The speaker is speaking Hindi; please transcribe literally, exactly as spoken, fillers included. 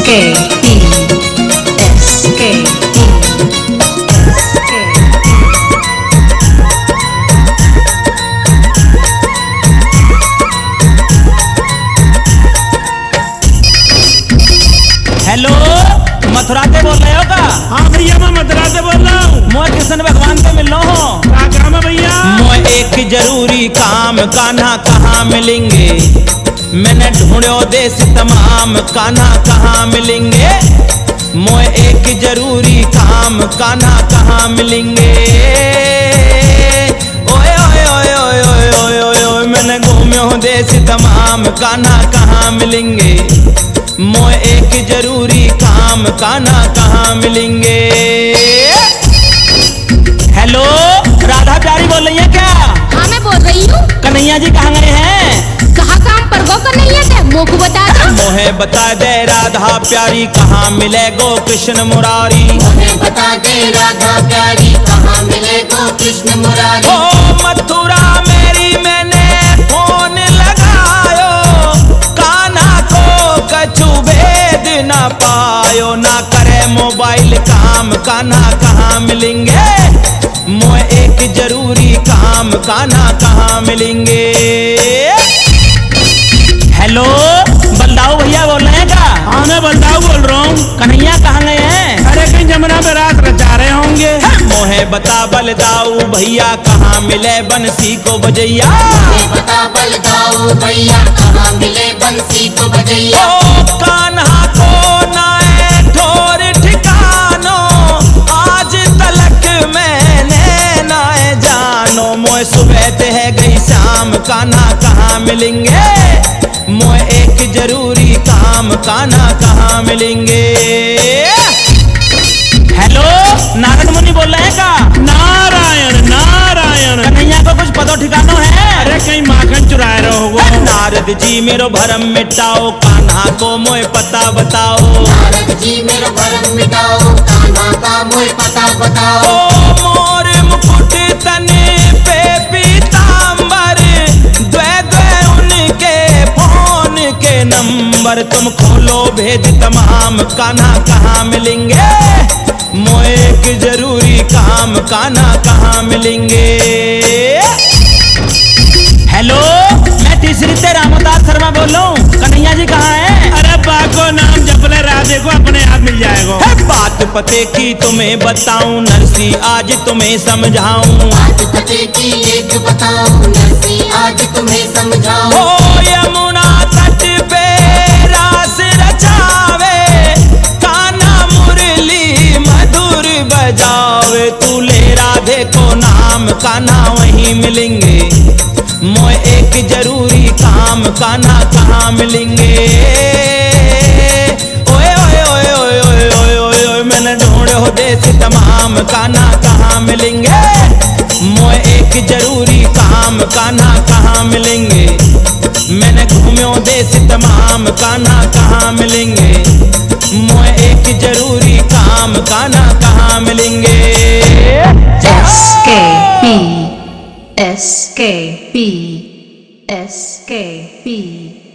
K P S K P S K hello, Mathura से बोल रहे हो का? हाँ भैया, मैं मथुरा से बोल रहा हूँ। मैं कृष्ण भगवान से मिल रहा हूँ। क्या काम है भैया? मैं एक जरूरी काम, कान्हा कहाँ मिलेंगे? मैंने ढूंढो देश तमाम, कान्हा कहाँ मिलेंगे? मैं एक जरूरी काम, कान्हा कहाँ मिलेंगे? ओए ओए ओए ओए ओए ओए ओए ओए, मैंने घूम्यो देश तमाम, कान्हा कहाँ मिलेंगे? मैं एक जरूरी काम, कान्हा कहाँ मिलेंगे? हेलो, राधा प्यारी बोल रही है क्या? हाँ मैं बोल रही हूँ। कन्हैया जी कहाँ गए हैं? कहाँ काम पर गो कन्हैया थे, मोको बता दो। मोहे बता दे राधा प्यारी, कहाँ मिले गो कृष्ण मुरारी? मोहे बता दे राधा प्यारी, कहाँ मिले गो कृष्ण मुरारी? ओ मथुरा मेरी मैंने फोन लगायो, कान्हा को कछु भेद ना पायो, ना करे मोबाइल काम, कान्हा कहाँ मिलेंगे? मोए एक जरूरी काम, कान्हा कहाँ मिलेंगे? हेलो, बलदाऊ भैया बोल रहे हैं क्या? हाँ मैं बलदाऊ बोल रहा हूँ। कन्हैया कहाँ गए हैं? अरे कहीं जमुना में रात रचा रहे होंगे। मोहे बता बलदाऊ भैया, कहाँ मिले बंसी को बजैया? मोहे बता बलदाऊ भैया, कहाँ मिले बंसी को बजैया? ओ कान्हा को नाए ठोर ठिकानो, आज तलक मैंने नाए जानो, मोए सुबह ते है गई शाम, कान्हा कहाँ मिलेंगे? मोए एक जरूरी काम, कान्हा कहाँ मिलेंगे? हेलो, नारद मुनि बोल रहे हैं का? नारायण नारायण। कन्हैया को कुछ पतो ठिकानो है? अरे कहीं माखन चुराए रहोगे। नारद जी मेरो भरम मिटाओ, कान्हा को मोए पता बताओ। नारद जी मेरो भरम मिटाओ, कान्हा का मोए पता बताओ। ओ मोर मुकुट तने पे पीतांबर, द्वे द्वे उनके फोन के नंबर, तुम खोलो भेज तमाम, कान्हा कहाँ मिलेंगे? मोए एक जरूरी काम, कान्हा कहाँ मिलेंगे? हेलो, मैं तीसरी से रामदास शर्मा बोल रहा हूँ। कन्हैया जी कहाँ हैं? अरे बाको नाम जपले राधे को अपने आप मिल जाएगा। है बात पते की तुम्हें बताऊं, नरसी आज तुम्हें समझाऊं। बात पते की एक बताऊं, नरसी आज तुम्हें समझाऊं। ओ यमुना तट पे रास रचावे, कान्हा मुरली मधुर बजावे, तू ले राधे को नाम, कान्हा वहीं मिलेंगे? मोए एक जरूरी काम, कान्हा कहाँ मिलेंगे? ओए ओए ओए ओए ओए ओए ओए ओए, मैंने ढूंढो देश तमाम, कान्हा कहाँ मिलेंगे? मोए एक जरूरी काम, कान्हा कहाँ मिलेंगे? मैंने घूम्यो देश तमाम, कान्हा कहाँ मिलेंगे? मोए एक जरूरी काम, कान्हा कहाँ मिलेंगे? S K P S K P S K P